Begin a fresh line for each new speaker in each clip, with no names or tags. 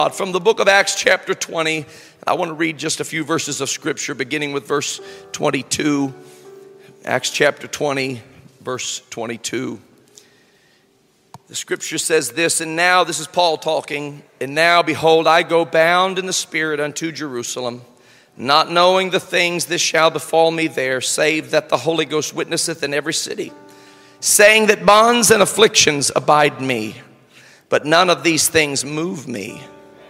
From the book of Acts chapter 20, I want to read just a few verses of scripture beginning with verse 22. Acts chapter 20, verse 22. The scripture says this, and now, this is Paul talking, and now, behold, I go bound in the Spirit unto Jerusalem, not knowing the things that shall befall me there, save that the Holy Ghost witnesseth in every city, saying that bonds and afflictions abide me, but none of these things move me.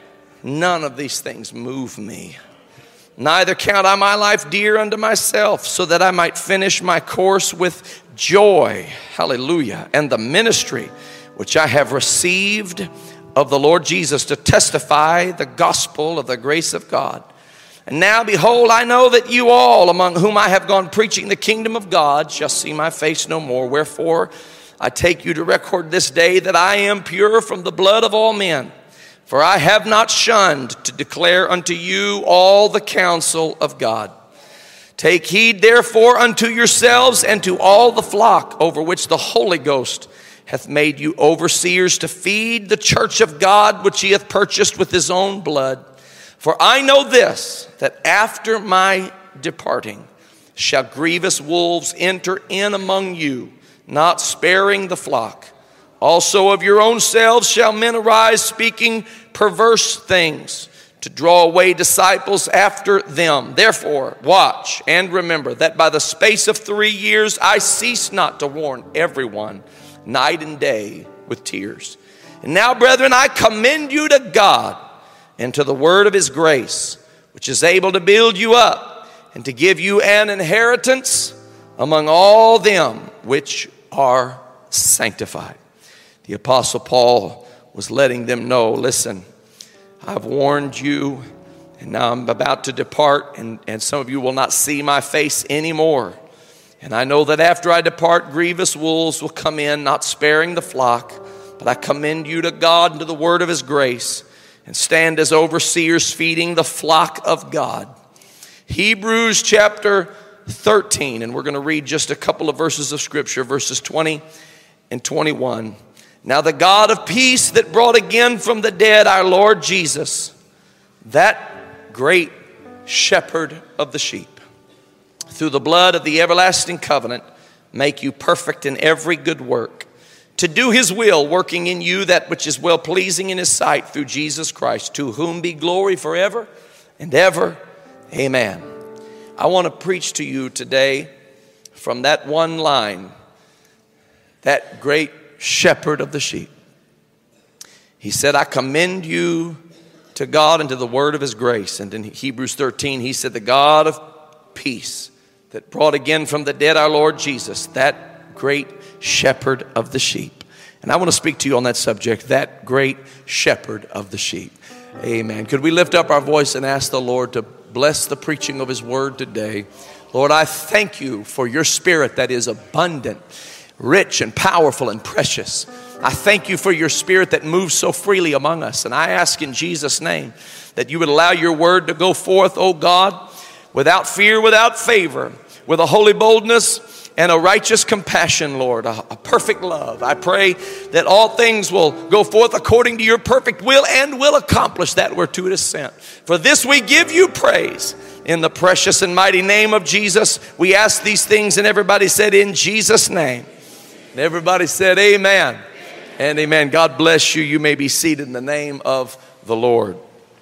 None of these things move me. Neither count I my life dear unto myself, so that I might finish my course with joy. Hallelujah. And the ministry which I have received of the Lord Jesus to testify the gospel of the grace of God. And now, behold, I know that you all, among whom I have gone preaching the kingdom of God, shall see my face no more. Wherefore, I take you to record this day that I am pure from the blood of all men. For I have not shunned to declare unto you all the counsel of God. Take heed therefore unto yourselves and to all the flock over which the Holy Ghost hath made you overseers to feed the church of God, which he hath purchased with his own blood. For I know this, that after my departing shall grievous wolves enter in among you, not sparing the flock. Also of your own selves shall men arise, speaking perverse things, to draw away disciples after them. Therefore, watch and remember that by the space of 3 years I cease not to warn everyone, night and day, with tears. And now, brethren, I commend you to God and to the word of his grace, which is able to build you up and to give you an inheritance among all them which are sanctified. The Apostle Paul was letting them know, listen, I've warned you, and now I'm about to depart, and some of you will not see my face anymore. And I know that after I depart, grievous wolves will come in, not sparing the flock. But I commend you to God and to the word of his grace, and stand as overseers feeding the flock of God. Hebrews chapter 13, and we're going to read just a couple of verses of scripture, verses 20 and 21. Now the God of peace that brought again from the dead our Lord Jesus, that great shepherd of the sheep, through the blood of the everlasting covenant, make you perfect in every good work, to do his will, working in you that which is well-pleasing in his sight, through Jesus Christ, to whom be glory forever and ever. Amen. I want to preach to you today from that one line, that great shepherd of the sheep. He said, I commend you to God and to the word of his grace. And in Hebrews 13, he said, the God of peace that brought again from the dead our Lord Jesus, that great shepherd of the sheep. And I want to speak to you on that subject, that great shepherd of the sheep. Amen. Could we lift up our voice and ask the Lord to bless the preaching of his word today? Lord, I thank you for your spirit that is abundant, rich and powerful and precious. I thank you for your spirit that moves so freely among us. And I ask in Jesus' name that you would allow your word to go forth, oh God, without fear, without favor, with a holy boldness and a righteous compassion, Lord, a perfect love. I pray that all things will go forth according to your perfect will and will accomplish that whereto it is sent. For this we give you praise. In the precious and mighty name of Jesus, we ask these things, and everybody said, in Jesus' name. And everybody said, amen and amen. God bless you. You may be seated in the name of the Lord.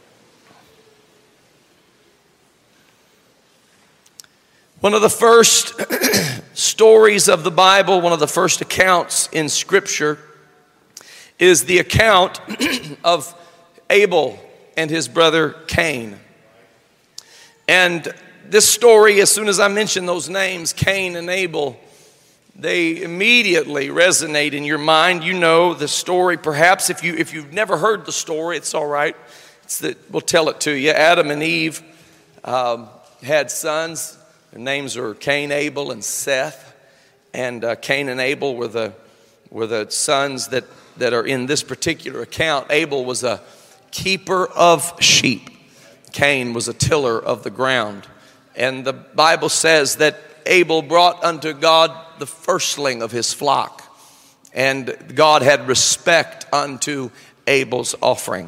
One of the first stories of the Bible, one of the first accounts in Scripture, is the account of Abel and his brother Cain. And this story, as soon as I mention those names, Cain and Abel, they immediately resonate in your mind. You know the story. Perhaps if you've never heard the story, it's all right. We'll tell it to you. Adam and Eve had sons. Their names were Cain, Abel, and Seth. And Cain and Abel were the sons that are in this particular account. Abel was a keeper of sheep. Cain was a tiller of the ground. And the Bible says that Abel brought unto God the firstling of his flock. And God had respect unto Abel's offering.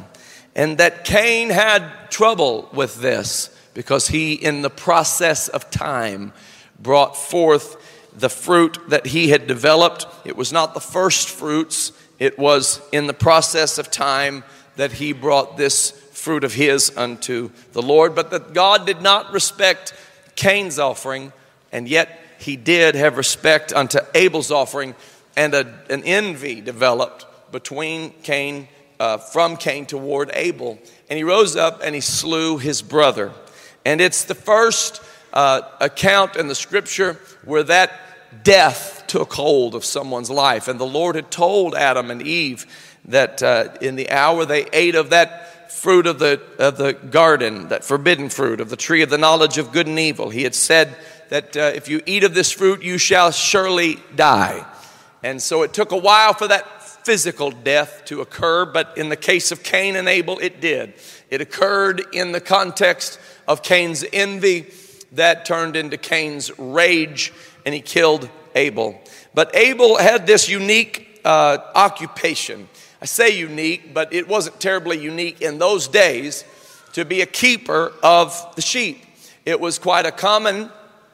And that Cain had trouble with this because he, in the process of time, brought forth the fruit that he had developed. It was not the first fruits. It was in the process of time that he brought this fruit of his unto the Lord. But that God did not respect Cain's offering, and yet he did have respect unto Abel's offering, and an envy developed between Cain, from Cain toward Abel. And he rose up and he slew his brother. And it's the first account in the scripture where that death took hold of someone's life. And the Lord had told Adam and Eve that in the hour they ate of that fruit of the garden, that forbidden fruit of the tree of the knowledge of good and evil, he had said that if you eat of this fruit, you shall surely die. And so it took a while for that physical death to occur, but in the case of Cain and Abel, it did. It occurred in the context of Cain's envy that turned into Cain's rage, and he killed Abel. But Abel had this unique occupation. I say unique, but it wasn't terribly unique in those days to be a keeper of the sheep. It was quite a common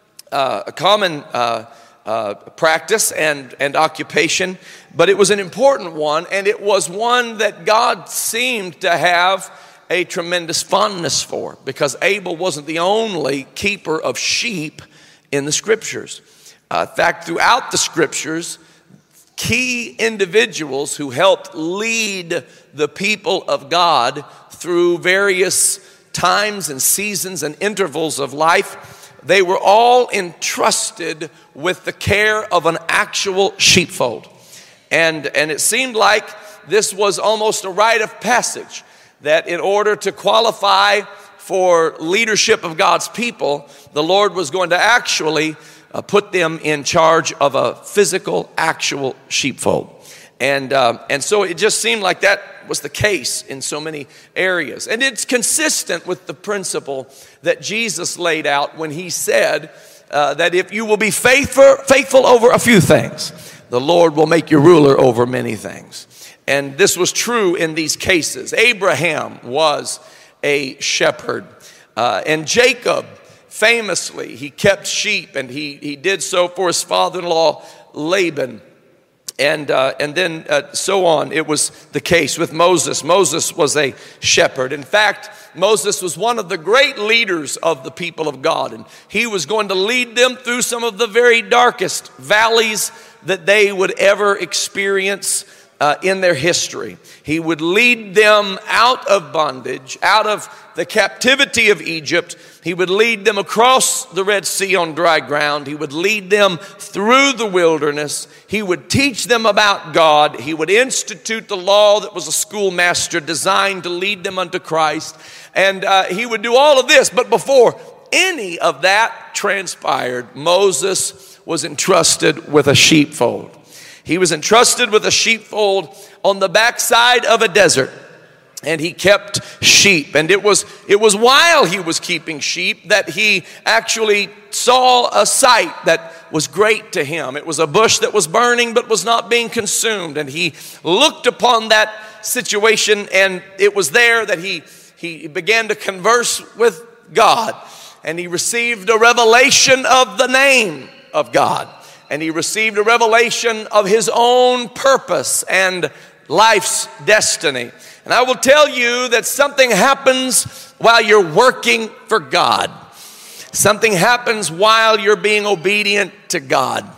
practice and occupation, but it was an important one, and it was one that God seemed to have a tremendous fondness for, because Abel wasn't the only keeper of sheep in the scriptures. In fact, throughout the scriptures, key individuals who helped lead the people of God through various times and seasons and intervals of life, they were all entrusted with the care of an actual sheepfold. And it seemed like this was almost a rite of passage, that in order to qualify for leadership of God's people, the Lord was going to actually put them in charge of a physical, actual sheepfold. And so it just seemed like that was the case in so many areas. And it's consistent with the principle that Jesus laid out when he said that if you will be faithful over a few things, the Lord will make you ruler over many things. And this was true in these cases. Abraham was a shepherd. And Jacob, famously, he kept sheep, and he did so for his father-in-law Laban. And then so on. It was the case with Moses. Moses was a shepherd. In fact, Moses was one of the great leaders of the people of God, and he was going to lead them through some of the very darkest valleys that they would ever experience in their history. He would lead them out of bondage, out of the captivity of Egypt. He would lead them across the Red Sea on dry ground. He would lead them through the wilderness. He would teach them about God. He would institute the law that was a schoolmaster designed to lead them unto Christ. And he would do all of this. But before any of that transpired, Moses was entrusted with a sheepfold. He was entrusted with a sheepfold on the backside of a desert, and he kept sheep. And it was while he was keeping sheep that he actually saw a sight that was great to him. It was a bush that was burning but was not being consumed. And he looked upon that situation, and it was there that he began to converse with God. And he received a revelation of the name of God. And he received a revelation of his own purpose and life's destiny. And I will tell you that something happens while you're working for God. Something happens while you're being obedient to God.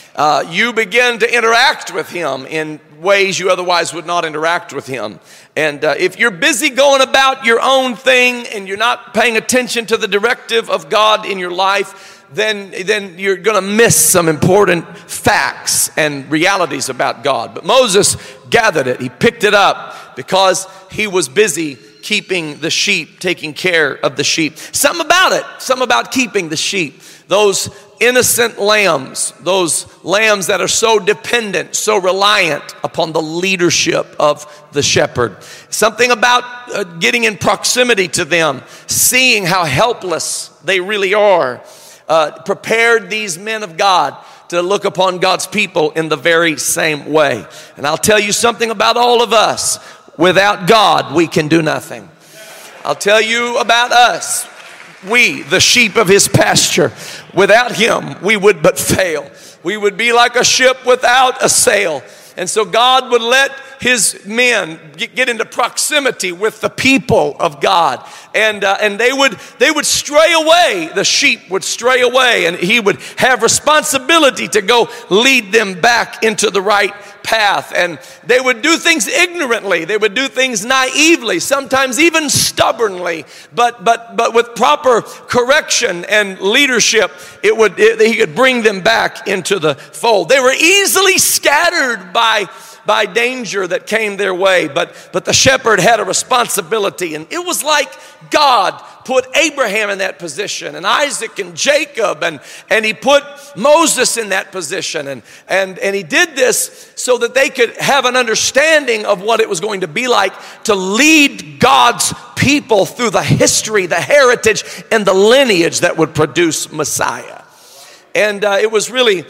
You begin to interact with him in ways you otherwise would not interact with him. And if you're busy going about your own thing and you're not paying attention to the directive of God in your life, then you're going to miss some important facts and realities about God. But Moses gathered it. He picked it up because he was busy keeping the sheep, taking care of the sheep. Something about keeping the sheep. Those innocent lambs, those lambs that are so dependent, so reliant upon the leadership of the shepherd. Something about getting in proximity to them, seeing how helpless they really are. Prepared these men of God to look upon God's people in the very same way. And I'll tell you something about all of us. without God, we can do nothing. I'll tell you about us. We, the sheep of his pasture, without him, we would but fail. We would be like a ship without a sail. And so God would let his men get into proximity with the people of God. And they would stray away. The sheep would stray away, and he would have responsibility to go lead them back into the right path. And they would do things ignorantly. They would do things naively, sometimes even stubbornly. But with proper correction and leadership, he could bring them back into the fold. They were easily scattered by danger that came their way, but the shepherd had a responsibility. And it was like God put Abraham in that position, and Isaac and Jacob, and he put Moses in that position, and he did this so that they could have an understanding of what it was going to be like to lead God's people through the history, the heritage, and the lineage that would produce Messiah. And it was really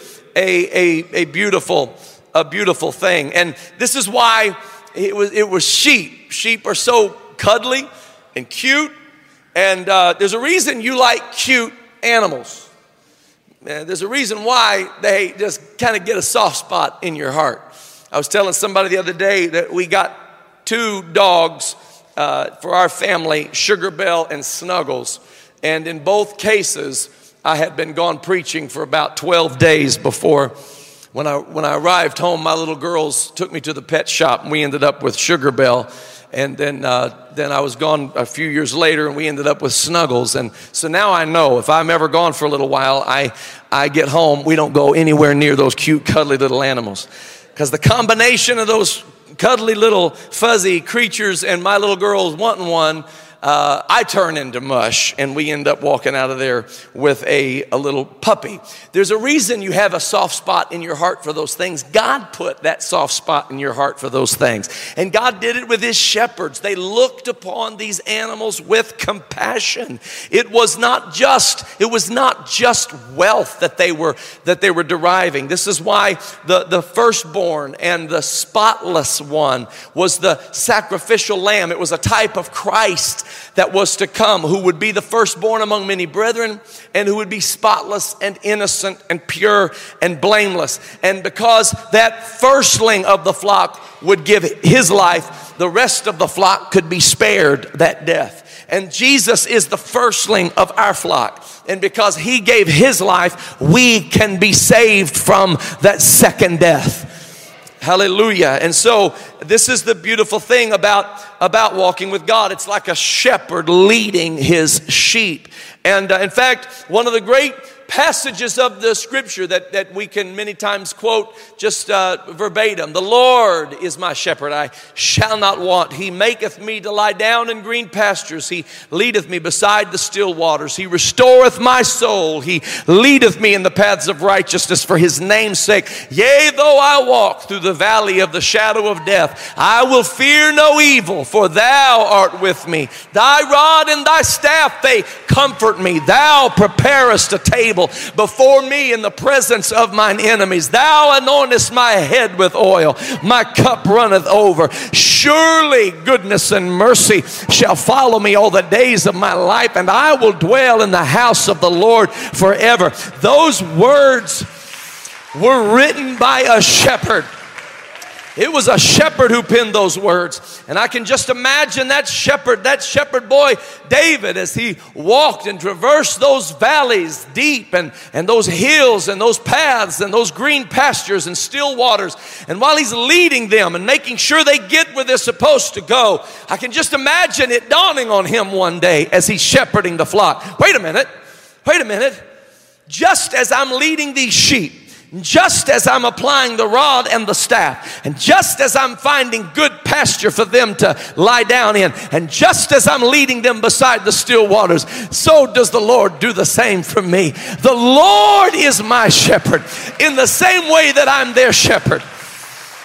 a beautiful thing. And this is why it was sheep. Sheep are so cuddly and cute. And there's a reason you like cute animals. There's a reason why they just kind of get a soft spot in your heart. I was telling somebody the other day that we got 2 dogs for our family, Sugar Belle and Snuggles. And in both cases, I had been gone preaching for about 12 days before. When I arrived home, my little girls took me to the pet shop, and we ended up with Sugar Belle. And then I was gone a few years later, and we ended up with Snuggles. And so now I know if I'm ever gone for a little while, I get home, we don't go anywhere near those cute, cuddly little animals. Because the combination of those cuddly little fuzzy creatures and my little girls wanting one, I turn into mush, and we end up walking out of there with a little puppy. There's a reason you have a soft spot in your heart for those things. God put that soft spot in your heart for those things. And God did it with his shepherds. They looked upon these animals with compassion. It was not just wealth that they were deriving. This is why the firstborn and the spotless one was the sacrificial lamb. It was a type of Christ that was to come, who would be the firstborn among many brethren, and who would be spotless and innocent and pure and blameless. And because that firstling of the flock would give his life, the rest of the flock could be spared that death. And Jesus is the firstling of our flock. And because he gave his life, we can be saved from that second death. Hallelujah. And so this is the beautiful thing about walking with God. It's like a shepherd leading his sheep. And in fact, one of the great passages of the scripture that we can many times quote just verbatim. The Lord is my shepherd, I shall not want. He maketh me to lie down in green pastures. He leadeth me beside the still waters. He restoreth my soul. He leadeth me in the paths of righteousness for his name's sake. Yea, though I walk through the valley of the shadow of death, I will fear no evil, for thou art with me. Thy rod and thy staff, they comfort me. Thou preparest a table before me in the presence of mine enemies. Thou anointest my head with oil. My cup runneth over. Surely goodness and mercy shall follow me all the days of my life, and I will dwell in the house of the Lord forever. Those words were written by a shepherd. It was a shepherd who penned those words. And I can just imagine that shepherd boy, David, as he walked and traversed those valleys deep and those hills and those paths and those green pastures and still waters. And while he's leading them and making sure they get where they're supposed to go, I can just imagine it dawning on him one day as he's shepherding the flock. Wait a minute. Just as I'm leading these sheep, just as I'm applying the rod and the staff, and just as I'm finding good pasture for them to lie down in, and just as I'm leading them beside the still waters, so does the Lord do the same for me. The Lord is my shepherd in the same way that I'm their shepherd.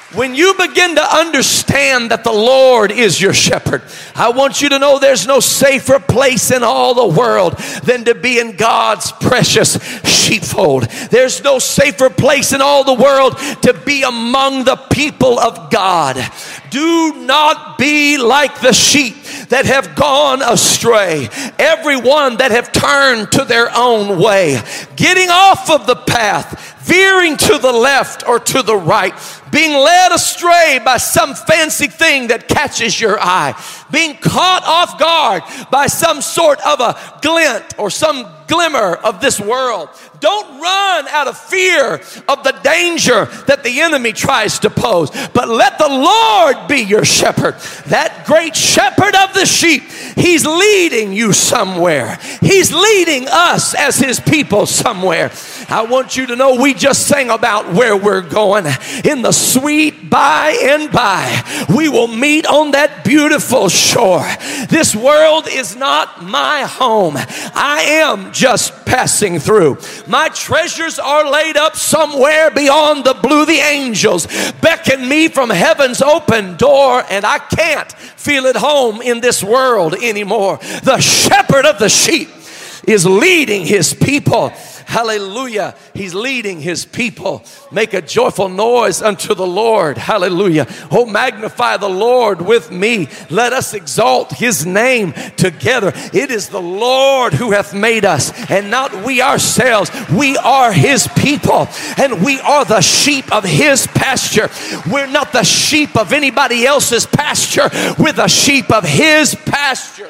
When you begin to understand that the Lord is your shepherd, I want you to know there's no safer place in all the world than to be in God's precious sheepfold. There's no safer place in all the world to be among the people of God. Do not be like the sheep that have gone astray. Everyone that have turned to their own way, getting off of the path, veering to the left or to the right, being led astray by some fancy thing that catches your eye, being caught off guard by some sort of a glint or some glimmer of this world. Don't run out of fear of the danger that the enemy tries to pose, but let the Lord be your shepherd. That great shepherd of the sheep, he's leading you somewhere. He's leading us as his people somewhere. I want you to know we just sang about where we're going. In the sweet by and by, we will meet on that beautiful shore. This world is not my home. I am just passing through. My treasures are laid up somewhere beyond the blue. The angels beckon me from heaven's open door, and I can't feel at home in this world anymore. The shepherd of the sheep is leading his people. Hallelujah. He's leading his people. Make a joyful noise unto the Lord. Hallelujah. Oh, magnify the Lord with me. Let us exalt his name together. It is the Lord who hath made us, and not we ourselves. We are his people, and we are the sheep of his pasture. We're not the sheep of anybody else's pasture. We're the sheep of his pasture.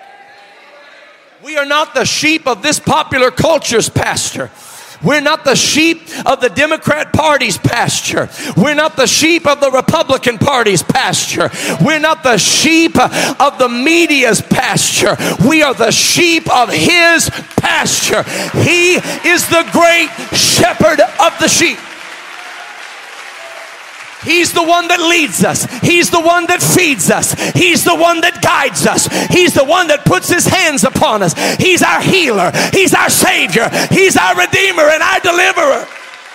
We are not the sheep of this popular culture's pasture. We're not the sheep of the Democrat Party's pasture. We're not the sheep of the Republican Party's pasture. We're not the sheep of the media's pasture. We are the sheep of his pasture. He is the great shepherd of the sheep. He's the one that leads us. He's the one that feeds us. He's the one that guides us. He's the one that puts his hands upon us. He's our healer. He's our savior. He's our redeemer and our deliverer.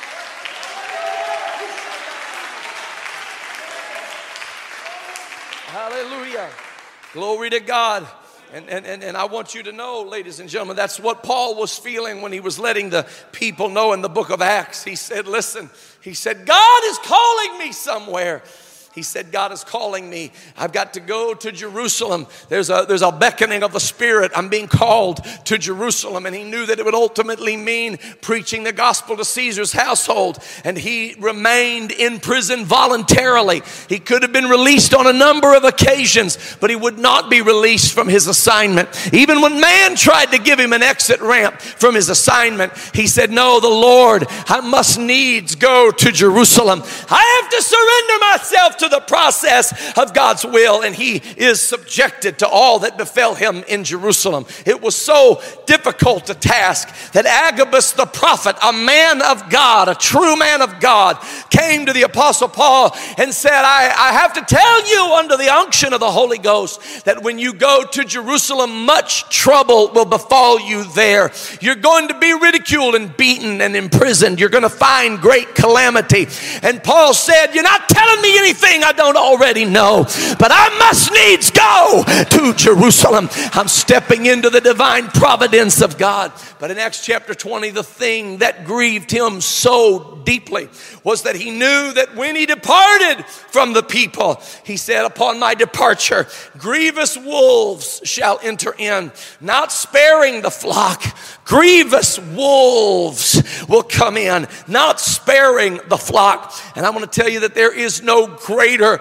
Hallelujah. Glory to God. And I want you to know, ladies and gentlemen, that's what Paul was feeling when he was letting the people know in the book of Acts. He said, listen, he said, God is calling me somewhere. He said, God is calling me. I've got to go to Jerusalem. There's a beckoning of the Spirit. I'm being called to Jerusalem. And he knew that it would ultimately mean preaching the gospel to Caesar's household. And he remained in prison voluntarily. He could have been released on a number of occasions, but he would not be released from his assignment. Even when man tried to give him an exit ramp from his assignment, he said, no, the Lord, I must needs go to Jerusalem. I have to surrender myself to the process of God's will, and he is subjected to all that befell him in Jerusalem. It was so difficult a task that Agabus the prophet, a man of God, a true man of God, came to the Apostle Paul and said, I have to tell you under the unction of the Holy Ghost that when you go to Jerusalem, much trouble will befall you there. You're going to be ridiculed and beaten and imprisoned. You're going to find great calamity. And Paul said, you're not telling me anything I don't already know, but I must needs go to Jerusalem. I'm stepping into the divine providence of God. But in Acts chapter 20, the thing that grieved him so deeply was that he knew that when he departed from the people, he said, upon my departure, grievous wolves shall enter in, not sparing the flock. Grievous wolves will come in, not sparing the flock. And I want to tell you that there is no greater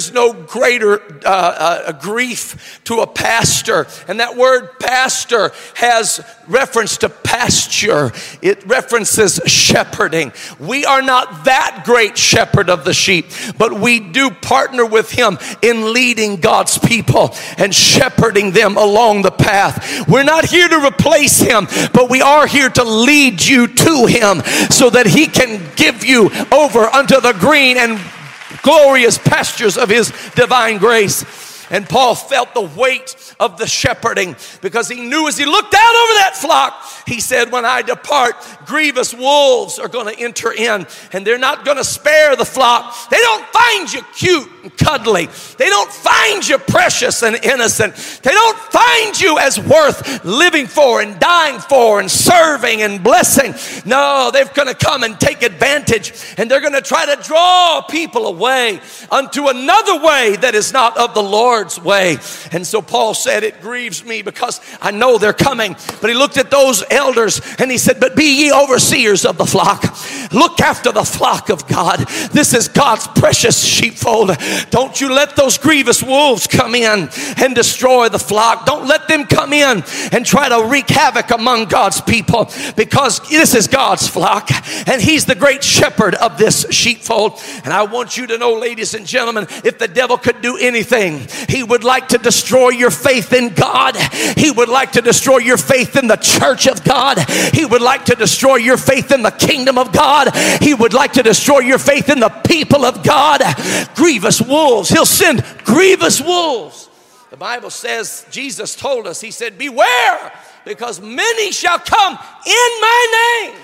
grief to a pastor. And that word pastor has reference to pasture. It references shepherding. We are not that great shepherd of the sheep, but we do partner with him in leading God's people and shepherding them along the path. We're not here to replace him, but we are here to lead you to him so that he can give you over unto the green and glorious pastures of his divine grace. And Paul felt the weight of the shepherding, because he knew as he looked out over that flock, he said, when I depart, grievous wolves are going to enter in, and they're not going to spare the flock. They don't find you cute and cuddly. They don't find you precious and innocent. They don't find you as worth living for and dying for and serving and blessing. No, they're going to come and take advantage, and they're going to try to draw people away unto another way that is not of the Lord's way. And so Paul said, it grieves me because I know they're coming. But he looked at those elders and he said, but be ye overseers of the flock. Look after the flock of God. This is God's precious sheepfold. Don't you let those grievous wolves come in and destroy the flock. Don't let them come in and try to wreak havoc among God's people, because this is God's flock and he's the great shepherd of this sheepfold. And I want you to know, ladies and gentlemen, if the devil could do anything, he would like to destroy your faith in God. He would like to destroy your faith in the church of God. He would like to destroy your faith in the kingdom of God. He would like to destroy your faith in the people of God. Grievous wolves. He'll send grievous wolves. The Bible says, Jesus told us, he said, beware, because many shall come in my name.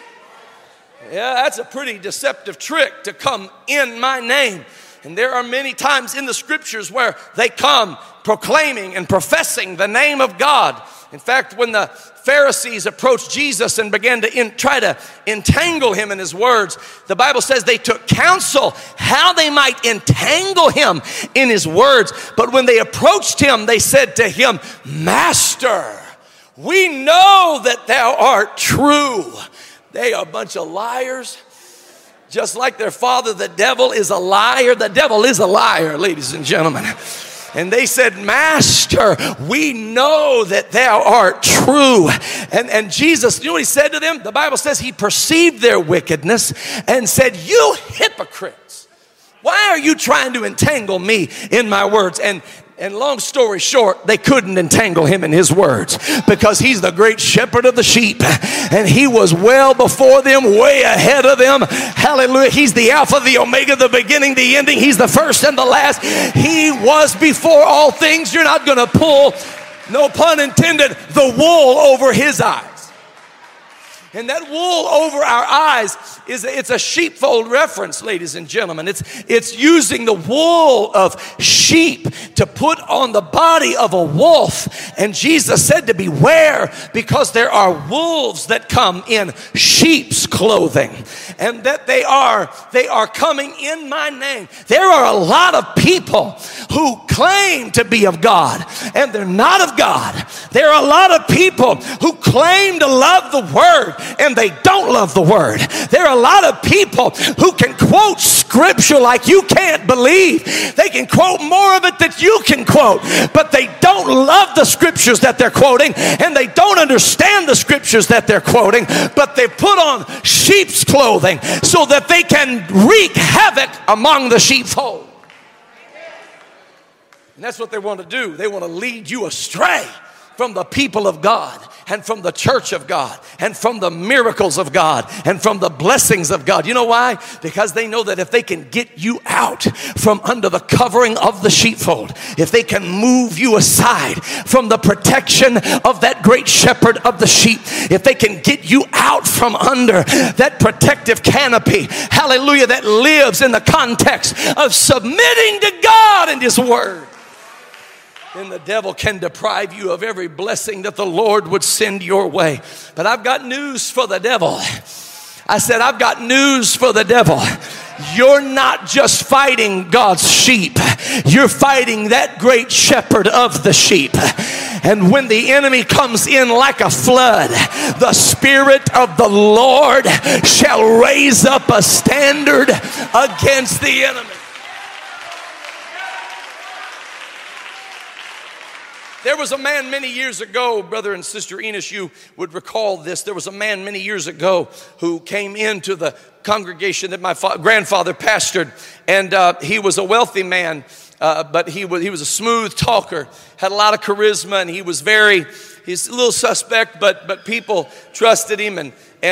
Yeah, that's a pretty deceptive trick, to come in my name. And there are many times in the scriptures where they come proclaiming and professing the name of God. In fact, when the Pharisees approached Jesus and began to try to entangle him in his words, the Bible says they took counsel how they might entangle him in his words. But when they approached him, they said to him, Master, we know that thou art true. They are a bunch of liars. Just like their father, the devil, is a liar. The devil is a liar, ladies and gentlemen. And they said, Master, we know that thou art true. And Jesus, you know what he said to them? The Bible says he perceived their wickedness and said, you hypocrites, why are you trying to entangle me in my words? And long story short, they couldn't entangle him in his words, because he's the great shepherd of the sheep, and he was well before them, way ahead of them. Hallelujah. He's the Alpha, the Omega, the beginning, the ending. He's the first and the last. He was before all things. You're not going to pull, no pun intended, the wool over his eyes. And that wool over our eyes it's a sheepfold reference, ladies and gentlemen. It's using the wool of sheep to put on the body of a wolf. And Jesus said to beware, because there are wolves that come in sheep's clothing, and that they are coming in my name. There are a lot of people who claim to be of God, and they're not of God. There are a lot of people who claim to love the word, and they don't love the word. There are a lot of people who can quote scripture like you can't believe. They can quote more of it than you can quote, but they don't love the scriptures that they're quoting, and they don't understand the scriptures that they're quoting, but they put on sheep's clothing so that they can wreak havoc among the sheepfold. And that's what they want to do. They want to lead you astray from the people of God, and from the church of God, and from the miracles of God, and from the blessings of God. You know why? Because they know that if they can get you out from under the covering of the sheepfold, if they can move you aside from the protection of that great shepherd of the sheep, if they can get you out from under that protective canopy, hallelujah, that lives in the context of submitting to God and his word, then the devil can deprive you of every blessing that the Lord would send your way. But I've got news for the devil. I said, I've got news for the devil. You're not just fighting God's sheep. You're fighting that great shepherd of the sheep. And when the enemy comes in like a flood, the Spirit of the Lord shall raise up a standard against the enemy. There was a man many years ago, brother and sister Enos, you would recall this. There was a man many years ago who came into the congregation that my grandfather pastored, and he was a wealthy man, but he was a smooth talker, had a lot of charisma, and he's a little suspect, but people trusted him,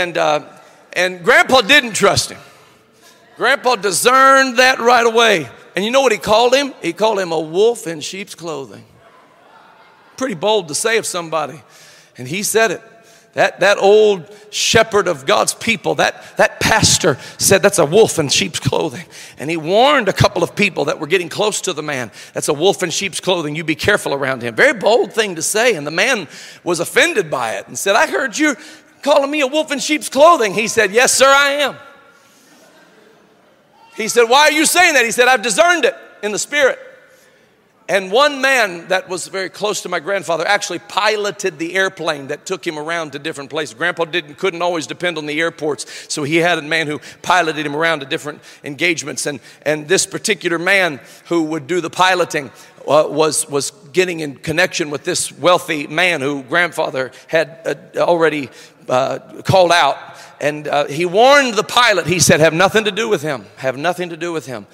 and Grandpa didn't trust him. Grandpa discerned that right away. And you know what he called him? He called him a wolf in sheep's clothing. Pretty bold to say of somebody. And he said it. That old shepherd of God's people, that pastor said that's a wolf in sheep's clothing. And he warned a couple of people that were getting close to the man. That's a wolf in sheep's clothing. You be careful around him. Very bold thing to say. And the man was offended by it and said, I heard you calling me a wolf in sheep's clothing. He said, yes, sir, I am. He said, why are you saying that? He said, I've discerned it in the spirit. And one man that was very close to my grandfather actually piloted the airplane that took him around to different places. Grandpa couldn't always depend on the airports, so he had a man who piloted him around to different engagements. And this particular man who would do the piloting was getting in connection with this wealthy man who grandfather had already called out. And he warned the pilot. He said, have nothing to do with him. Have nothing to do with him.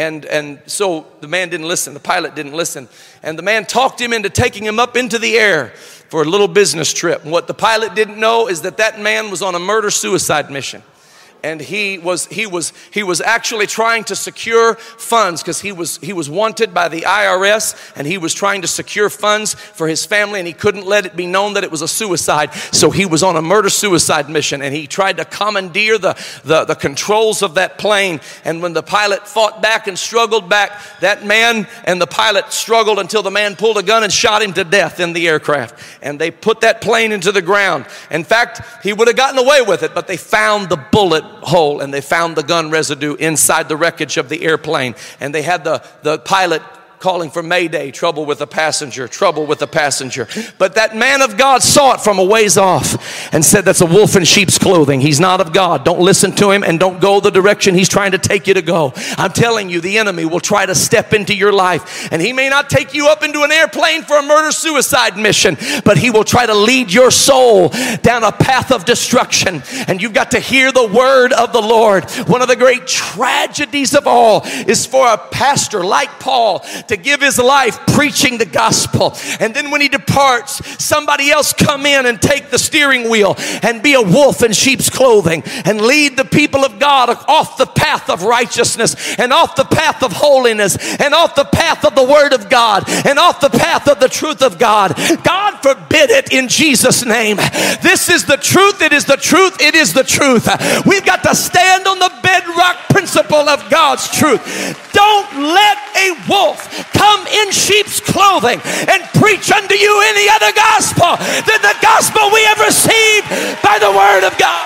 And so the man didn't listen. The pilot didn't listen. And the man talked him into taking him up into the air for a little business trip. And what the pilot didn't know is that man was on a murder-suicide mission. And he was actually trying to secure funds because he was wanted by the IRS, and he was trying to secure funds for his family, and he couldn't let it be known that it was a suicide. So he was on a murder-suicide mission, and he tried to commandeer the controls of that plane. And when the pilot fought back and struggled back, that man and the pilot struggled until the man pulled a gun and shot him to death in the aircraft. And they put that plane into the ground. In fact, he would have gotten away with it, but they found the bullet hole, and they found the gun residue inside the wreckage of the airplane. And they had the pilot calling for Mayday, trouble with a passenger, trouble with a passenger. But that man of God saw it from a ways off and said, that's a wolf in sheep's clothing. He's not of God. Don't listen to him, and don't go the direction he's trying to take you to go. I'm telling you, the enemy will try to step into your life, and he may not take you up into an airplane for a murder-suicide mission, but he will try to lead your soul down a path of destruction. And you've got to hear the word of the Lord. One of the great tragedies of all is for a pastor like Paul to give his life preaching the gospel, and then when he departs, somebody else come in and take the steering wheel and be a wolf in sheep's clothing and lead the people of God off the path of righteousness and off the path of holiness and off the path of the word of God and off the path of the truth of God. God forbid it in Jesus' name. This is the truth. It is the truth. It is the truth. We've got to stand on the bedrock principle of God's truth. Don't let a wolf come in sheep's clothing and preach unto you any other gospel than the gospel we have received by the word of God.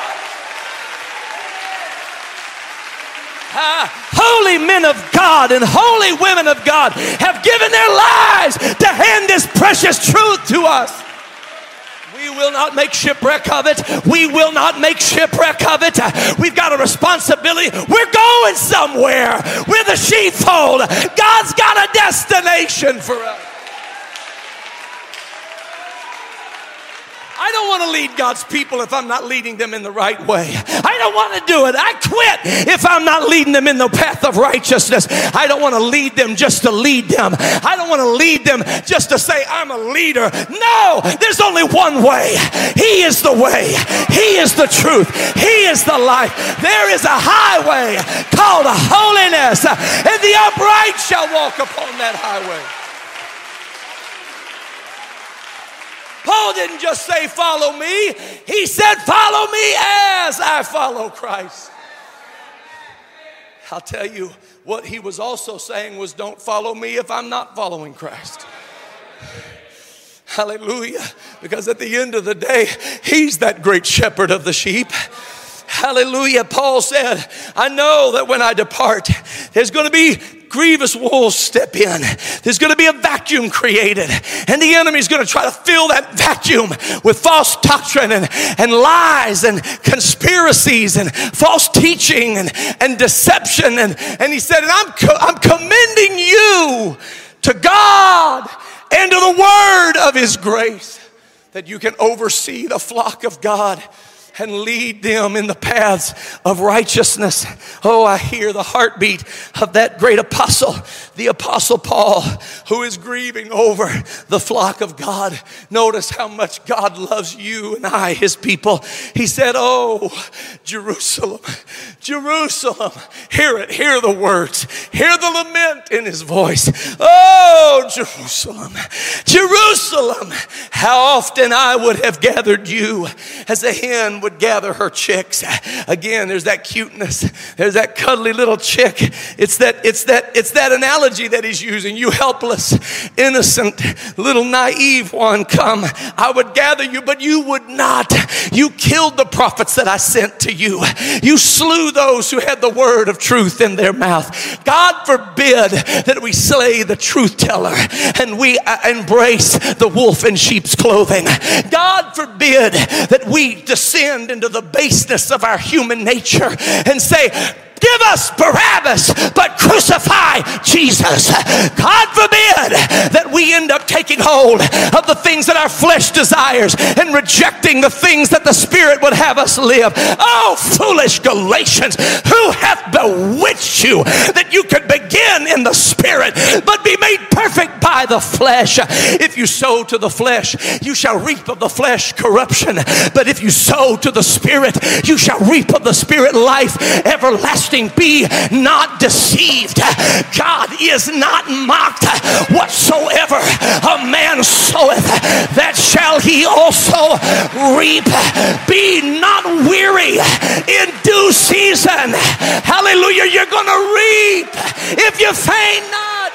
Holy men of God and holy women of God have given their lives to hand this precious truth to us. We will not make shipwreck of it. We will not make shipwreck of it. We've got a responsibility. We're going somewhere. We're the sheepfold. God's got a destination for us. I don't want to lead God's people if I'm not leading them in the right way. I don't want to do it. I quit if I'm not leading them in the path of righteousness. I don't want to lead them just to lead them. I don't want to lead them just to say I'm a leader. No, there's only one way. He is the way. He is the truth. He is the life. There is a highway called holiness, and the upright shall walk upon that highway. Paul didn't just say, follow me. He said, follow me as I follow Christ. I'll tell you what he was also saying was, don't follow me if I'm not following Christ. Hallelujah. Because at the end of the day, he's that great shepherd of the sheep. Hallelujah. Paul said, I know that when I depart, there's going to be grievous wolves step in. There's going to be a vacuum created, and the enemy's going to try to fill that vacuum with false doctrine and lies and conspiracies and false teaching and deception. And he said, and I'm commending you to God and to the word of his grace, that you can oversee the flock of God and lead them in the paths of righteousness. Oh, I hear the heartbeat of that great apostle, the Apostle Paul, who is grieving over the flock of God. Notice how much God loves you and I, his people. He said, oh, Jerusalem, Jerusalem, hear it, hear the words, hear the lament in his voice. Oh, Jerusalem, Jerusalem, how often I would have gathered you as a hen would gather her chicks. Again, there's that cuteness. There's that cuddly little chick. It's that analogy that he's using. You helpless, innocent, little naive one, come. I would gather you, but you would not. You killed the prophets that I sent to you. You slew those who had the word of truth in their mouth. God forbid that we slay the truth teller and we embrace the wolf in sheep's clothing. God forbid that we descend into the baseness of our human nature and say, give us Barabbas, but crucify Jesus. God forbid that we end up taking hold of the things that our flesh desires and rejecting the things that the Spirit would have us live. Oh, foolish Galatians, who hath bewitched you that you could begin in the Spirit, but be made perfect by the flesh? If you sow to the flesh, you shall reap of the flesh corruption. But if you sow to the Spirit, you shall reap of the Spirit life everlasting. Be not deceived. God is not mocked. Whatsoever a man soweth, that shall he also reap. Be not weary in due season. Hallelujah. You're going to reap if you faint not.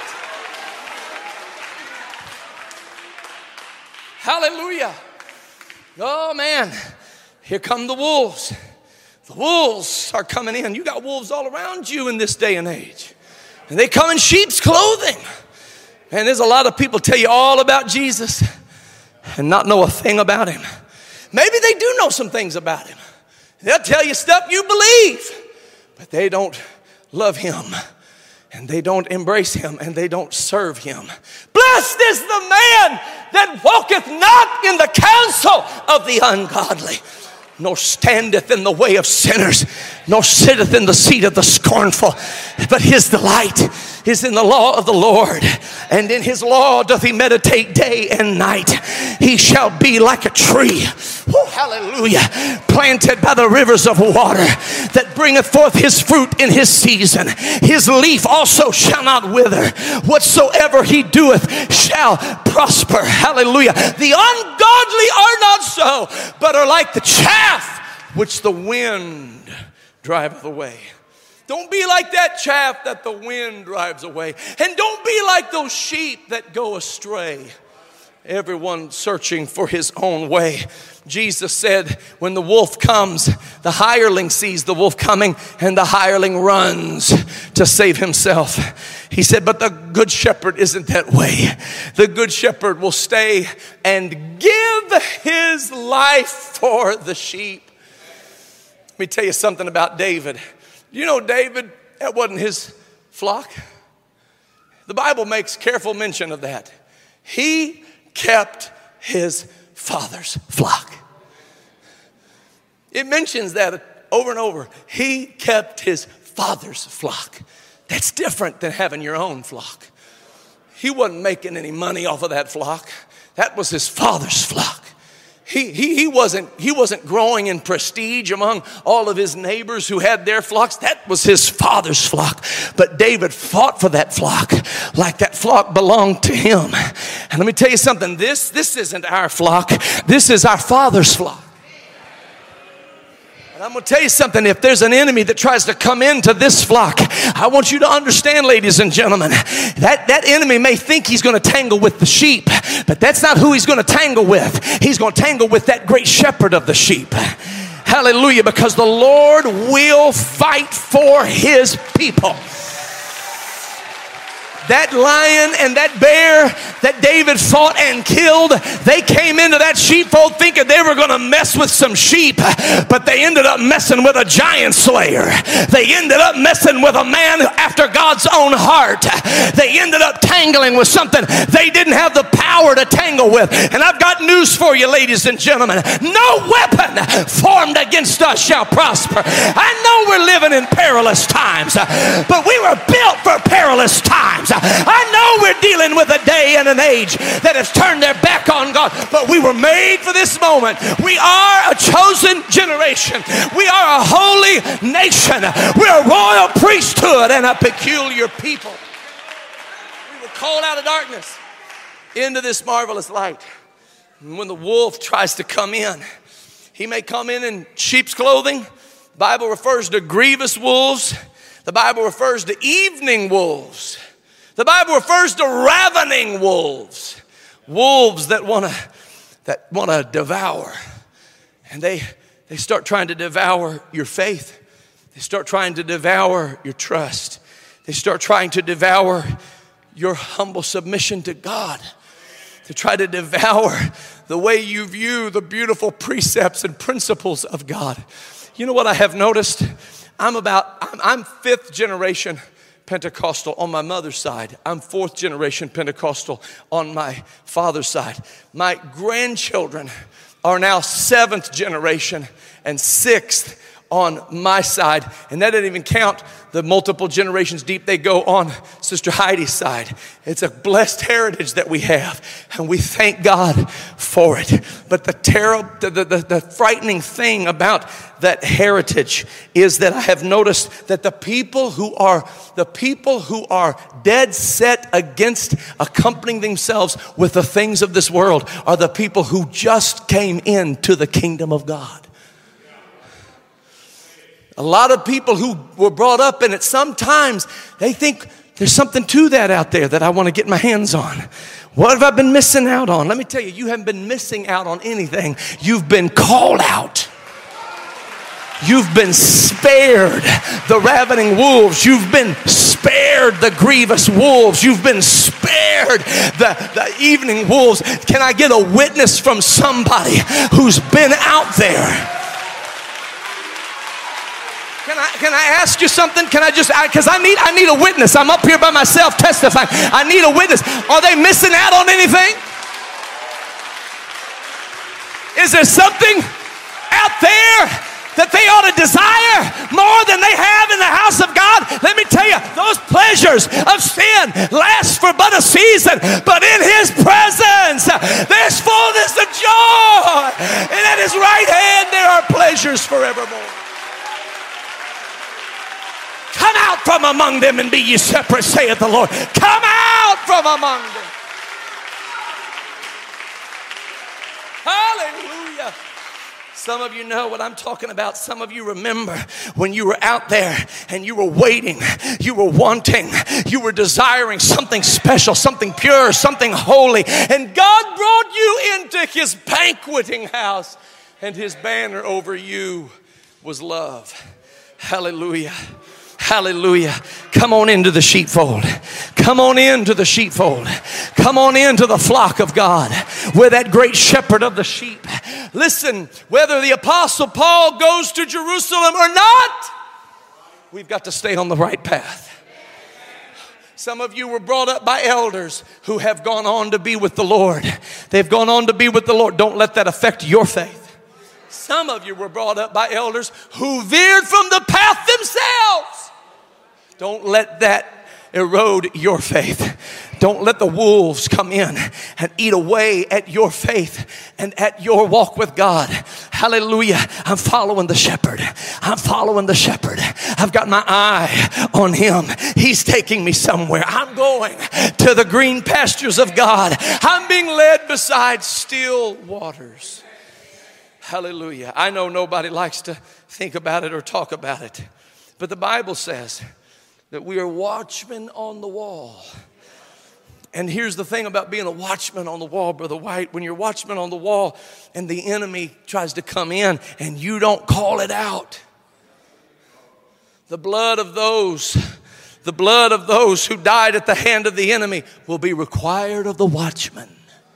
Hallelujah. Oh man, here come the wolves. The wolves are coming in. You got wolves all around you in this day and age. And they come in sheep's clothing. And there's a lot of people tell you all about Jesus and not know a thing about him. Maybe they do know some things about him. They'll tell you stuff you believe, but they don't love him, and they don't embrace him, and they don't serve him. Blessed is the man that walketh not in the counsel of the ungodly, nor standeth in the way of sinners, nor sitteth in the seat of the scornful. But his delight is in the law of the Lord, and in his law doth he meditate day and night. He shall be like a tree, hallelujah, planted by the rivers of water, that bringeth forth his fruit in his season. His leaf also shall not wither. Whatsoever he doeth shall prosper. Hallelujah. The ungodly are not so, but are like the chaff which the wind driveth away. Don't be like that chaff that the wind drives away. And don't be like those sheep that go astray. Everyone searching for his own way. Jesus said, when the wolf comes, the hireling sees the wolf coming, and the hireling runs to save himself. He said, but the good shepherd isn't that way. The good shepherd will stay and give his life for the sheep. Let me tell you something about David. You know, David, that wasn't his flock. The Bible makes careful mention of that. He kept his father's flock. It mentions that over and over. He kept his father's flock. That's different than having your own flock. He wasn't making any money off of that flock. That was his father's flock. He wasn't growing in prestige among all of his neighbors who had their flocks. That was his father's flock. But David fought for that flock like that flock belonged to him. And let me tell you something. This isn't our flock. This is our father's flock. And I'm going to tell you something. If there's an enemy that tries to come into this flock, I want you to understand, ladies and gentlemen, that enemy may think he's going to tangle with the sheep, but that's not who he's going to tangle with. He's going to tangle with that great shepherd of the sheep. Hallelujah, because the Lord will fight for his people. That lion and that bear that David fought and killed, they came into that sheepfold thinking they were going to mess with some sheep, but they ended up messing with a giant slayer. They ended up messing with a man after God's own heart. They ended up tangling with something they didn't have the power to tangle with. And I've got news for you, ladies and gentlemen. No weapon formed against us shall prosper. I know we're living in perilous times, but we were built for perilous times. I know we're dealing with a day and an age that has turned their back on God, but we were made for this moment. We are a chosen generation. We are a holy nation. We're a royal priesthood and a peculiar people. We were called out of darkness into this marvelous light. And when the wolf tries to come in, he may come in sheep's clothing. The Bible refers to grievous wolves. The Bible refers to evening wolves. The Bible refers to ravening wolves. Wolves that want to devour. And they start trying to devour your faith. They start trying to devour your trust. They start trying to devour your humble submission to God. To try to devour the way you view the beautiful precepts and principles of God. You know what I have noticed? I'm fifth generation Pentecostal on my mother's side. I'm fourth generation Pentecostal on my father's side. My grandchildren are now seventh generation and sixth on my side. And that didn't even count the multiple generations deep they go on Sister Heidi's side. It's a blessed heritage that we have, and we thank God for it. But the frightening thing about that heritage is that I have noticed that the people who are dead set against accompanying themselves with the things of this world are the people who just came into the kingdom of God. A lot of people who were brought up in it, sometimes they think there's something to that out there that I want to get my hands on. What have I been missing out on? Let me tell you, you haven't been missing out on anything. You've been called out. You've been spared the ravening wolves. You've been spared the grievous wolves. You've been spared the evening wolves. Can I get a witness from somebody who's been out there? Can I ask you something? Can I just, because I need a witness. I'm up here by myself testifying. I need a witness. Are they missing out on anything? Is there something out there that they ought to desire more than they have in the house of God? Let me tell you, those pleasures of sin last for but a season, but in His presence there's fullness of joy, and at His right hand there are pleasures forevermore. Come out from among them and be ye separate, saith the Lord. Come out from among them. Hallelujah. Some of you know what I'm talking about. Some of you remember when you were out there and you were waiting, you were wanting, you were desiring something special, something pure, something holy. And God brought you into His banqueting house, and His banner over you was love. Hallelujah. Hallelujah. Come on into the sheepfold. Come on into the sheepfold. Come on into the flock of God. We're that great shepherd of the sheep. Listen, whether the Apostle Paul goes to Jerusalem or not, we've got to stay on the right path. Some of you were brought up by elders who have gone on to be with the Lord. They've gone on to be with the Lord. Don't let that affect your faith. Some of you were brought up by elders who veered from the path themselves. Don't let that erode your faith. Don't let the wolves come in and eat away at your faith and at your walk with God. Hallelujah. I'm following the shepherd. I'm following the shepherd. I've got my eye on Him. He's taking me somewhere. I'm going to the green pastures of God. I'm being led beside still waters. Hallelujah. I know nobody likes to think about it or talk about it, but the Bible says that we are watchmen on the wall. And here's the thing about being a watchman on the wall, Brother White. When you're watchman on the wall and the enemy tries to come in and you don't call it out, the blood of those The blood of those who died at the hand of the enemy will be required of the watchman.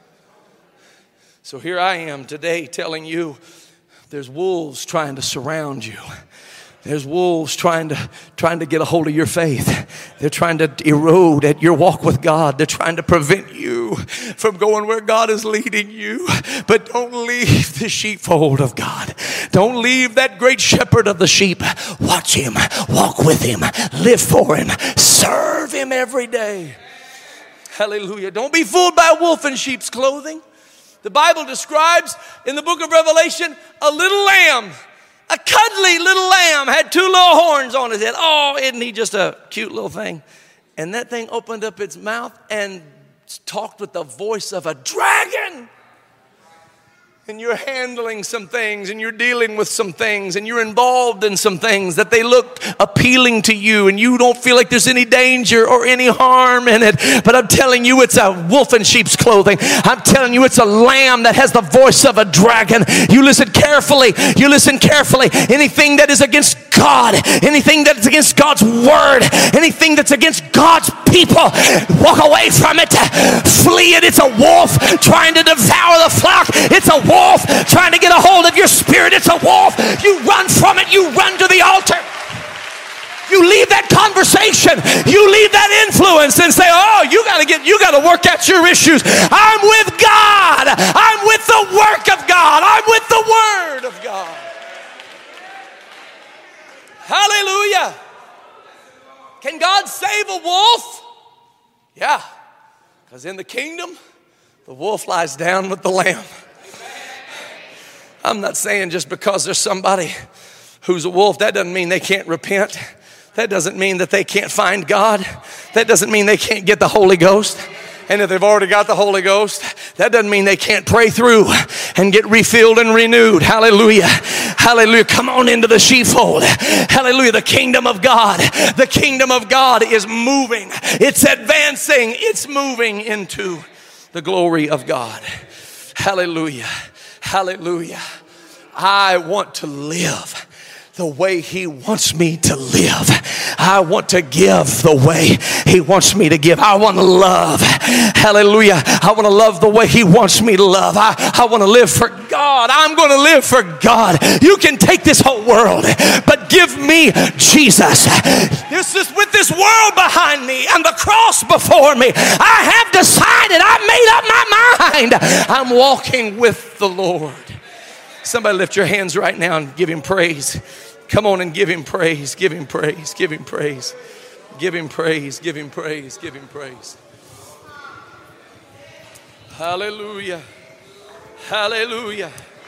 So here I am today telling you, there's wolves trying to surround you. There's wolves trying to get a hold of your faith. They're trying to erode at your walk with God. They're trying to prevent you from going where God is leading you. But don't leave the sheepfold of God. Don't leave that great shepherd of the sheep. Watch him, walk with him, live for him, serve him every day. Hallelujah. Don't be fooled by a wolf in sheep's clothing. The Bible describes in the book of Revelation a little lamb. A cuddly little lamb had 2 little horns on his head. Oh, isn't he just a cute little thing? And that thing opened up its mouth and talked with the voice of a dragon. And you're handling some things, and you're dealing with some things, and you're involved in some things that they look appealing to you, and you don't feel like there's any danger or any harm in it. But I'm telling you, it's a wolf in sheep's clothing. I'm telling you, it's a lamb that has the voice of a dragon. You listen carefully. You listen carefully. Anything that is against God, anything that's against God's word, anything that's against God's people, walk away from it. Flee it. It's a wolf trying to devour the flock. It's a wolf trying to get a hold of your spirit. It's a wolf. You run from it. You run to the altar. You leave that conversation. You leave that influence and say, oh, you got to work out your issues. I'm with God. I'm with the work of God. I'm with the word of God. Hallelujah. Can God save a wolf? Yeah. Because in the kingdom, the wolf lies down with the lamb. I'm not saying just because there's somebody who's a wolf, that doesn't mean they can't repent. That doesn't mean that they can't find God. That doesn't mean they can't get the Holy Ghost. And if they've already got the Holy Ghost, that doesn't mean they can't pray through and get refilled and renewed. Hallelujah. Hallelujah. Come on into the sheepfold. Hallelujah. The kingdom of God. The kingdom of God is moving. It's advancing. It's moving into the glory of God. Hallelujah. Hallelujah. I want to live the way he wants me to live. I want to give the way he wants me to give. I want to love. Hallelujah. I want to love the way he wants me to love. I want to live for God. I'm going to live for God. You can take this whole world, but give me Jesus. This is with this world behind me and the cross before me. I have decided. I made up my mind. I'm walking with the Lord. Somebody lift your hands right now and give him praise. Come on and give him praise. Give him praise. Give him praise. Give him praise. Give him praise. Give him praise. Hallelujah. Hallelujah.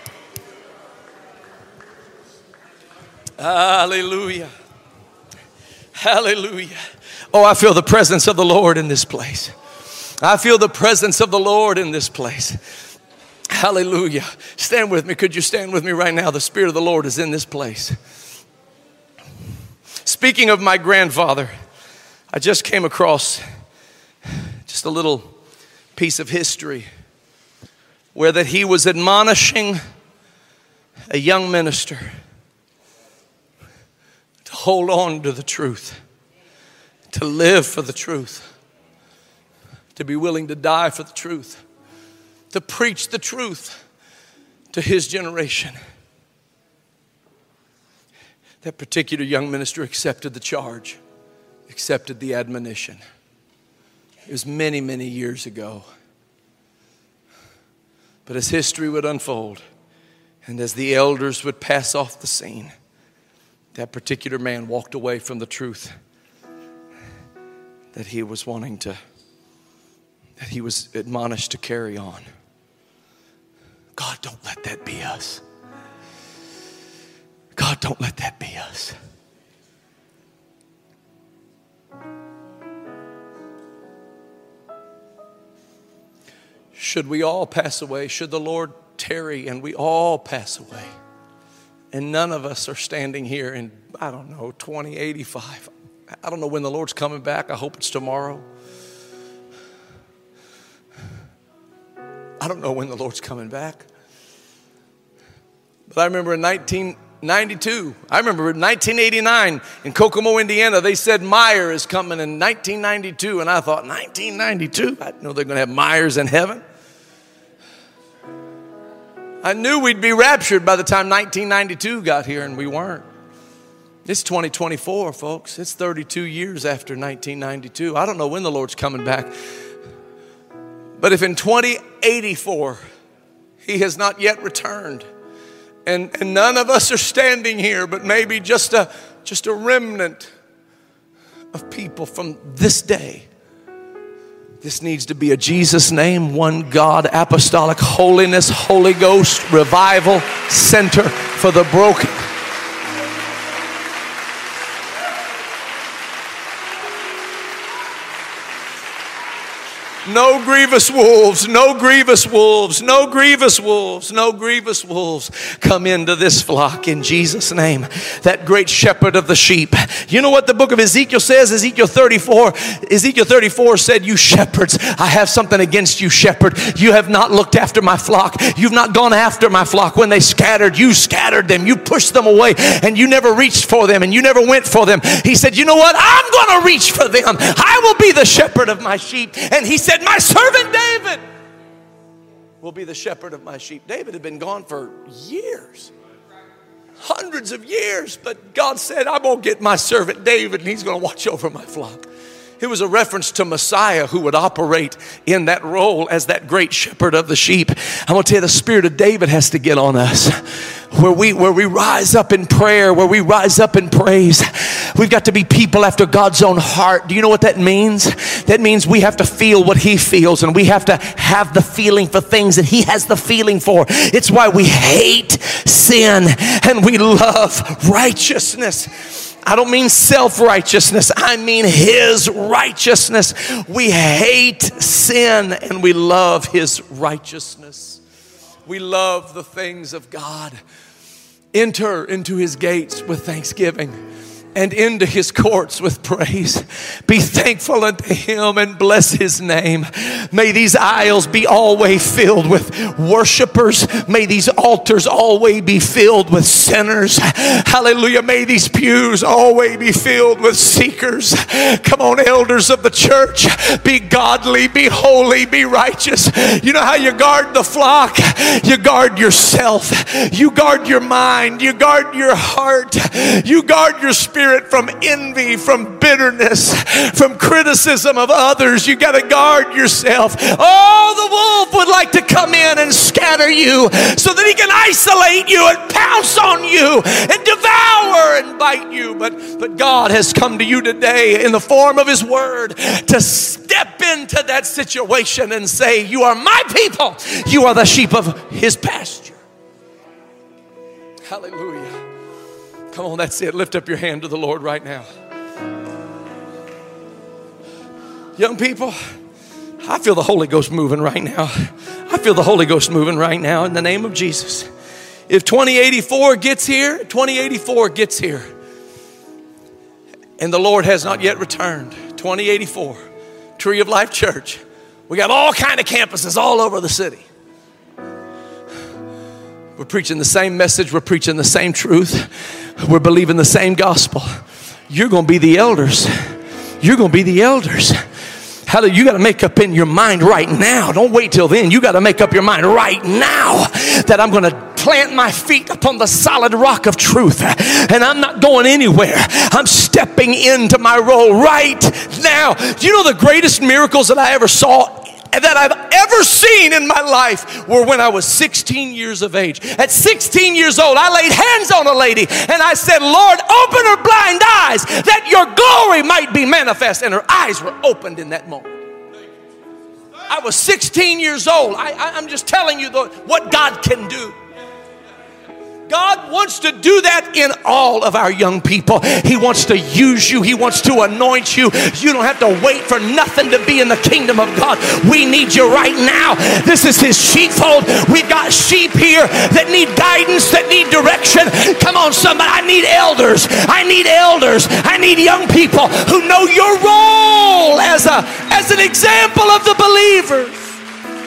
Hallelujah. Hallelujah. Oh, I feel the presence of the Lord in this place. I feel the presence of the Lord in this place. Hallelujah. Stand with me. Could you stand with me right now? The Spirit of the Lord is in this place. Speaking of my grandfather, I just came across just a little piece of history where that he was admonishing a young minister to hold on to the truth, to live for the truth, to be willing to die for the truth, to preach the truth to his generation. That particular young minister accepted the charge, accepted the admonition. It was many, many years ago. But as history would unfold and as the elders would pass off the scene, that particular man walked away from the truth that he was that he was admonished to carry on. God, don't let that be us. God, don't let that be us. Should we all pass away, should the Lord tarry and we all pass away, and none of us are standing here in, 2085. I don't know when the Lord's coming back. I hope it's tomorrow. I don't know when the Lord's coming back. But I remember in 92. I remember in 1989 in Kokomo, Indiana, they said Meyer is coming in 1992. And I thought, 1992? I know they're going to have Myers in heaven. I knew we'd be raptured by the time 1992 got here, and we weren't. It's 2024, folks. It's 32 years after 1992. I don't know when the Lord's coming back. But if in 2084, he has not yet returned, and none of us are standing here, but maybe just a remnant of people from this day. This needs to be a Jesus name, one God, apostolic holiness, Holy Ghost, revival center for the broken. No grievous wolves, no grievous wolves, no grievous wolves, no grievous wolves come into this flock in Jesus' name. That great shepherd of the sheep. You know what the book of Ezekiel says? Ezekiel 34 said, you shepherds, I have something against you, shepherd. You have not looked after my flock. You've not gone after my flock. When they scattered, you scattered them. You pushed them away, and you never reached for them, and you never went for them. He said, you know what? I'm going to reach for them. I will be the shepherd of my sheep. And he said, my servant David will be the shepherd of my sheep. David had been gone for years, hundreds of years, but God said, I'm going to get my servant David, and he's going to watch over my flock. It was a reference to Messiah who would operate in that role as that great shepherd of the sheep. I'm going to tell you, the spirit of David has to get on us. Where we rise up in prayer, where we rise up in praise. We've got to be people after God's own heart. Do you know what that means? That means we have to feel what he feels, and we have to have the feeling for things that he has the feeling for. It's why we hate sin and we love righteousness. I don't mean self-righteousness. I mean his righteousness. We hate sin and we love his righteousness. We love the things of God. Enter into his gates with thanksgiving and into his courts with praise. Be thankful unto him and bless his name. May these aisles be always filled with worshipers. May these altars always be filled with sinners. Hallelujah. May these pews always be filled with seekers. Come on, elders of the church. Be godly, be holy, be righteous. You know how you guard the flock? You guard yourself. You guard your mind. You guard your heart. You guard your spirit from envy, from bitterness, from criticism of others. You got to guard yourself. Oh, the wolf would like to come in and scatter you so that he can isolate you and pounce on you and devour and bite you. But God has come to you today in the form of his word to step into that situation and say, you are my people. You are the sheep of his pasture. Hallelujah. Come on, that's it. Lift up your hand to the Lord right now. Young people, I feel the Holy Ghost moving right now. I feel the Holy Ghost moving right now in the name of Jesus. If 2084 gets here, and the Lord has not yet returned, 2084, Tree of Life Church, we got all kind of campuses all over the city. We're preaching the same message. We're preaching the same truth. We're believing the same gospel. You're going to be the elders. You're going to be the elders. Hallelujah. You got to make up in your mind right now. Don't wait till then. You got to make up your mind right now that I'm going to plant my feet upon the solid rock of truth. And I'm not going anywhere. I'm stepping into my role right now. Do you know the greatest miracles that I ever saw, that I've ever seen in my life, were when I was 16 years of age. At 16 years old, I laid hands on a lady and I said, Lord, open her blind eyes that your glory might be manifest. And her eyes were opened in that moment. I was 16 years old. I'm just telling you what God can do. God wants to do that in all of our young people. He wants to use you. He wants to anoint you. You don't have to wait for nothing to be in the kingdom of God. We need you right now. This is his sheepfold. We've got sheep here that need guidance, that need direction. Come on, somebody. I need elders. I need elders. I need young people who know your role as an example of the believers.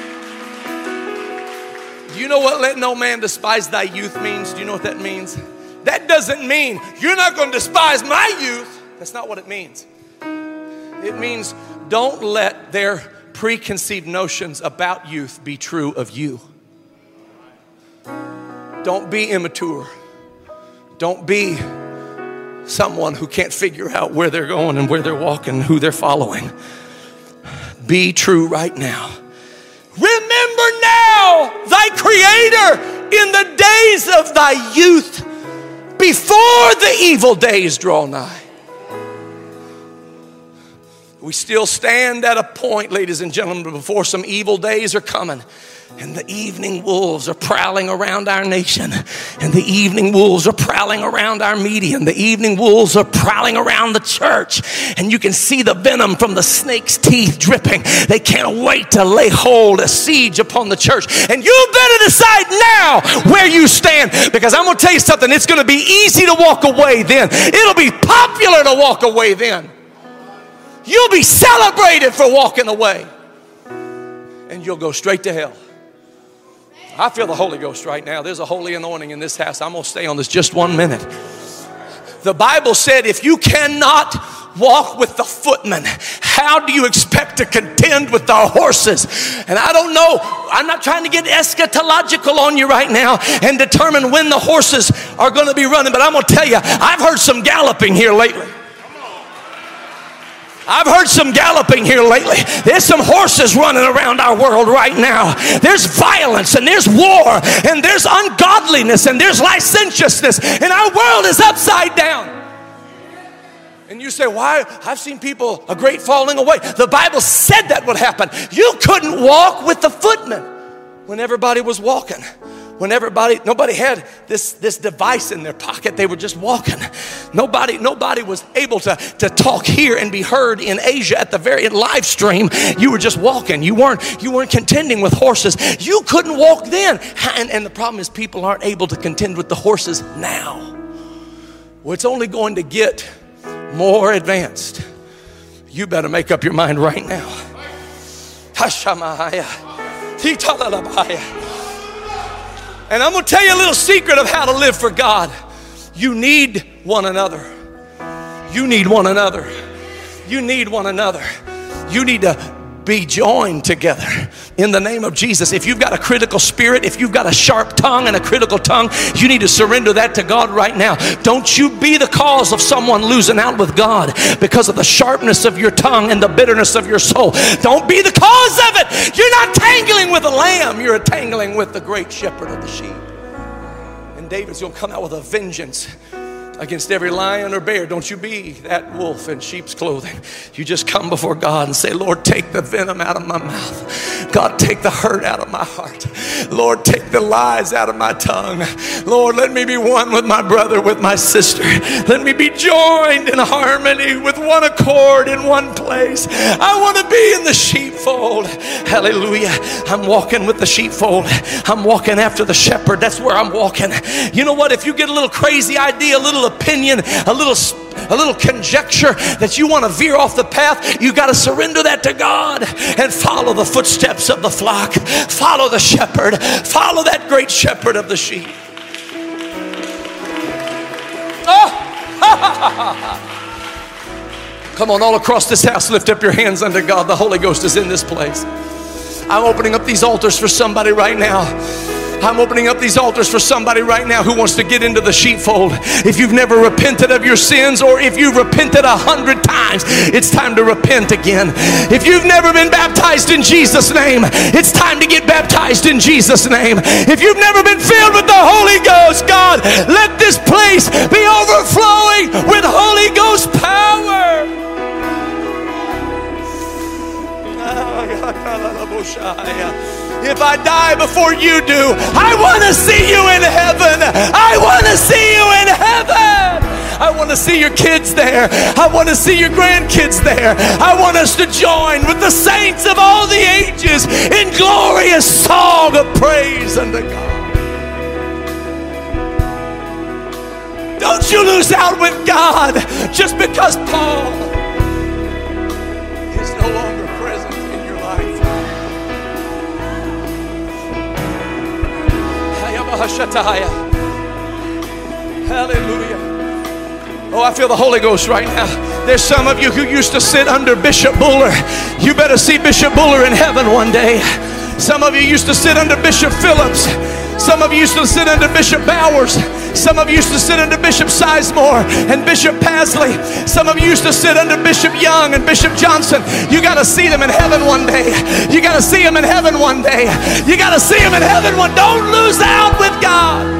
You know what let no man despise thy youth means? Do you know what that means? That doesn't mean you're not going to despise my youth. That's not what it means. It means don't let their preconceived notions about youth be true of you. Don't be immature. Don't be someone who can't figure out where they're going and where they're walking, who they're following. Be true right now. Remember now thy Creator in the days of thy youth, before the evil days draw nigh. We still stand at a point, ladies and gentlemen, before some evil days are coming. And the evening wolves are prowling around our nation. And the evening wolves are prowling around our media. And the evening wolves are prowling around the church. And you can see the venom from the snake's teeth dripping. They can't wait to lay hold, a siege upon the church. And you better decide now where you stand. Because I'm going to tell you something. It's going to be easy to walk away then. It'll be popular to walk away then. You'll be celebrated for walking away. And you'll go straight to hell. I feel the Holy Ghost right now. There's a holy anointing in this house. I'm going to stay on this just 1 minute. The Bible said if you cannot walk with the footmen, how do you expect to contend with the horses? And I don't know. I'm not trying to get eschatological on you right now and determine when the horses are going to be running. But I'm going to tell you, I've heard some galloping here lately. I've heard some galloping here lately. There's some horses running around our world right now. There's violence and there's war and there's ungodliness and there's licentiousness, and our world is upside down. And you say, why? I've seen people, a great falling away. The Bible said that would happen. You couldn't walk with the footmen when everybody was walking. When nobody had this device in their pocket. They were just walking. Nobody was able to talk here and be heard in Asia at the very live stream. You were just walking. You weren't contending with horses. You couldn't walk then. And the problem is people aren't able to contend with the horses now. Well, it's only going to get more advanced. You better make up your mind right now. Hashamaya. Titalabaya. And I'm going to tell you a little secret of how to live for God. You need one another. You need one another. You need one another. You need to be joined together in the name of Jesus. If you've got a critical spirit, if you've got a sharp tongue and a critical tongue, you need to surrender that to God right now. Don't you be the cause of someone losing out with God because of the sharpness of your tongue and the bitterness of your soul. Don't be the cause of it. You're not tangling with a lamb. You're tangling with the great shepherd of the sheep. And David's going to come out with a vengeance against every lion or bear. Don't you be that wolf in sheep's clothing. You just come before God and say, Lord, take the venom out of my mouth. God, take the hurt out of my heart. Lord, take the lies out of my tongue. Lord, let me be one with my brother, with my sister. Let me be joined in harmony with one accord in one place. I want to be in the sheepfold. Hallelujah. I'm walking with the sheepfold. I'm walking after the shepherd. That's where I'm walking. You know what? If you get a little crazy idea, a little opinion, a little conjecture that you want to veer off the path, you got to surrender that to God and follow the footsteps of the flock. Follow the shepherd. Follow that great shepherd of the sheep. Oh! Come on, all across this house, lift up your hands unto God. The Holy Ghost is in this place. I'm opening up these altars for somebody right now. I'm opening up these altars for somebody right now who wants to get into the sheepfold. If you've never repented of your sins, or if you've repented 100 times, it's time to repent again. If you've never been baptized in Jesus' name, it's time to get baptized in Jesus' name. If you've never been filled with the Holy Ghost, God, let this place be overflowing with Holy Ghost power. If I die before you do, I want to see you in heaven. I want to see you in heaven. I want to see your kids there. I want to see your grandkids there. I want us to join with the saints of all the ages in glorious song of praise unto God. Don't you lose out with God just because Paul is no longer present in your life. Hallelujah. Oh, I feel the Holy Ghost right now. There's some of you who used to sit under Bishop Buller. You better see Bishop Buller in heaven one day. Some of you used to sit under Bishop Phillips. Some of you used to sit under Bishop Bowers. Some of you used to sit under Bishop Sizemore and Bishop Pasley. Some of you used to sit under Bishop Young and Bishop Johnson. You got to see them in heaven one day. You got to see them in heaven one day. You got to see them in heaven one day. Don't lose out with God.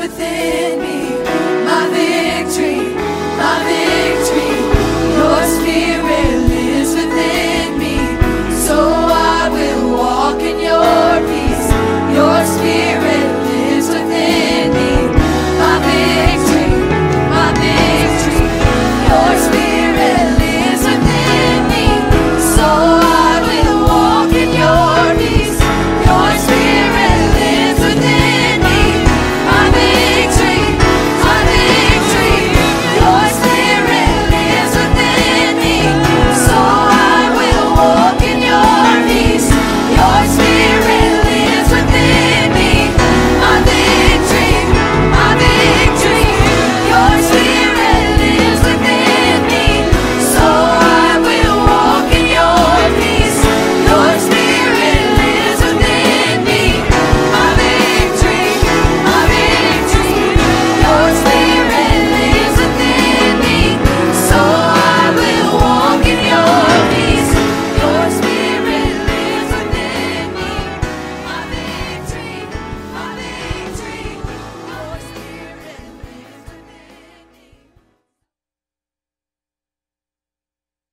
within.